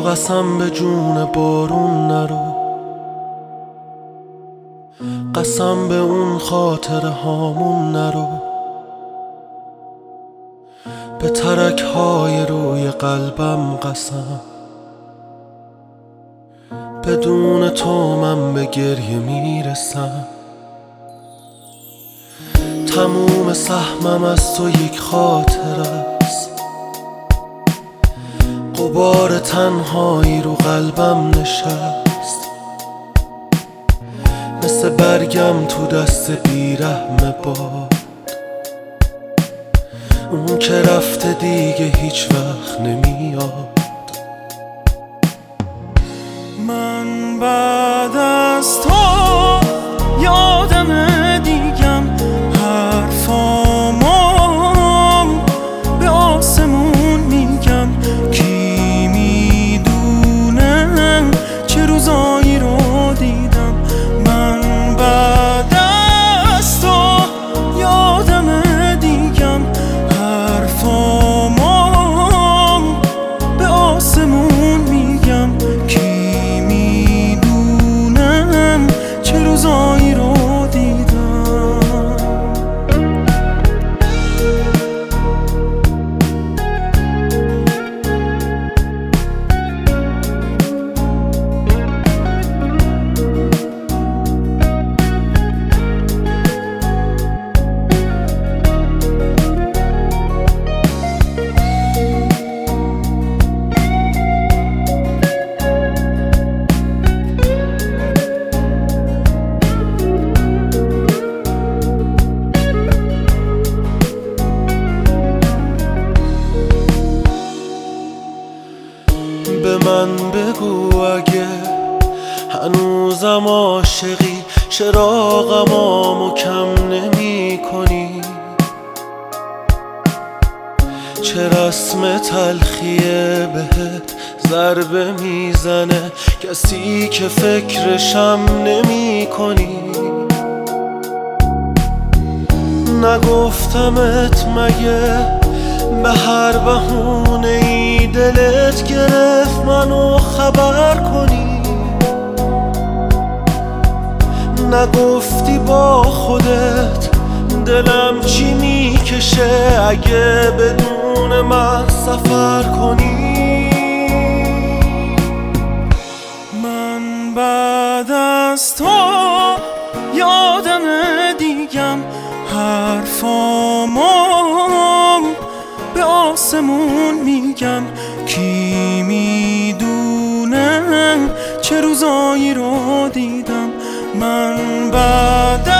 قسم به جون بارون نرو، قسم به اون خاطره هامون نرو، به ترک های روی قلبم قسم، بدون تو من به گریه میرسم. تموم سهمم از تو یک خاطره است، غبار تنهایی رو قلبم نشست، مثل برگم تو دست بیرحم باد، اون که رفته دیگه هیچ وقت نمیاد. من بعد از تو یادم دیگم حرفامو به آسمون میگم، کی میدونه چه روزایی رو دیدم. من بعد از تو یادم دیگم حرفامو به آسمون میگم، کی میدونه چه روزایی رو دیدم. به من بگو اگه هنوزم عاشقی، چراغمو کم نمی کنی، چه رسم تلخیه بهت ضربه میزنه، کسی که فکرشم نمی کنی. نگفتمت مگه به هر بهونه ای دلت گرفت منو خبر کنی؟ نگفتی با خودت دلم چی میکشه اگه بدون من سفر کنی؟ من بعد از تو یادم دیگم حرفامو به آسمون میگم، کی میدونه چه روزایی رو دیدم. من بعد